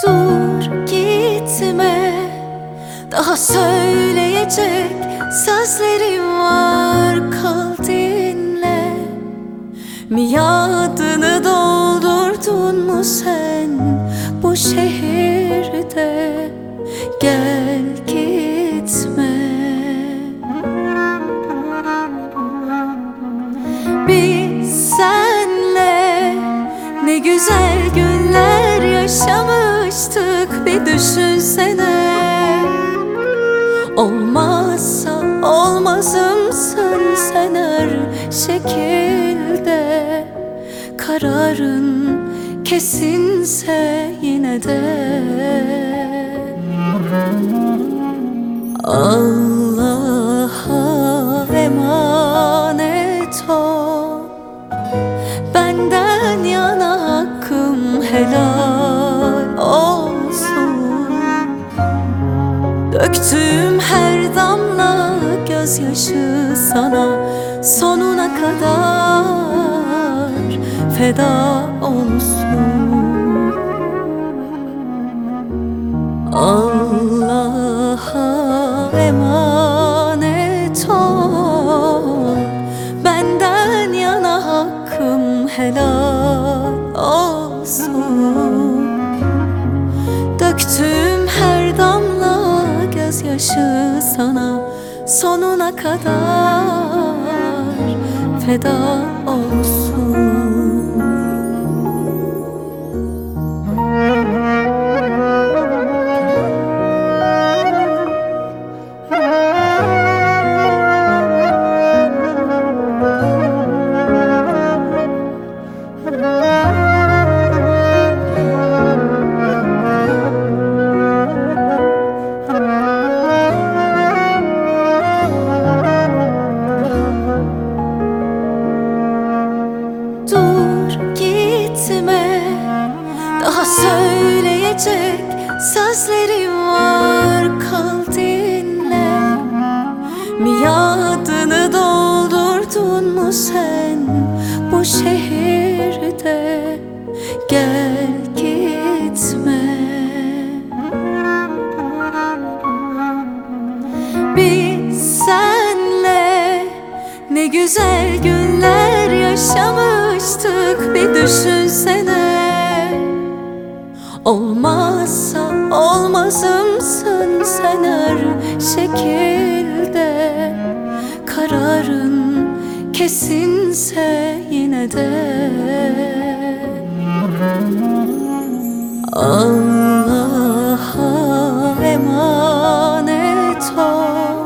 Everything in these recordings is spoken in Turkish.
Dur gitme, daha söyleyecek sözlerim var, kal dinle. Miadını doldurdun mu sen bu şehirde? Gel gitme. Biz senle ne güzel günler yaşamıştık, bir düşünsene. Olmazsa olmazımsın sen her şekilde. Kararın kesinse yine de Allah'a emanet ol. Benden yana hakkım helal olsun. Döktüğüm her damla gözyaşı sana sonuna kadar feda olsun. Allah'a emanet ol. Benden yana hakkım helal olsun. Döktüğüm her damla gözyaşı sana sonuna kadar feda olsun. Dur gitme, daha söyleyecek sözlerim var, kal dinle. Miadını doldurdun mu sen bu şehirde? Gel gitme. Biz senle ne güzel günler yaşamıştık, bir düşünsene. Olmazsa olmazımsın sen her şekilde. Kararın kesinse yine de Allah'a emanet ol.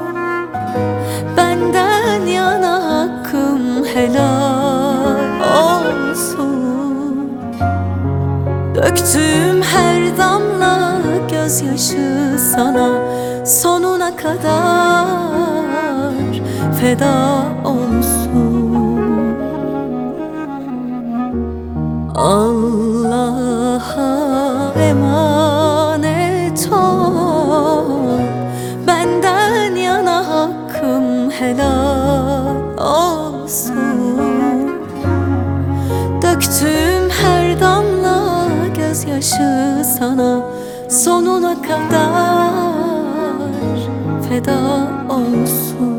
Benden yana hakkım helal olsun. Döktüğüm her damla gözyaşı sana sonuna kadar feda olsun. Allah'a emanet ol. Benden yana hakkım helal olsun. Döktüğüm her damla gözyaşı sana sonuna kadar feda olsun.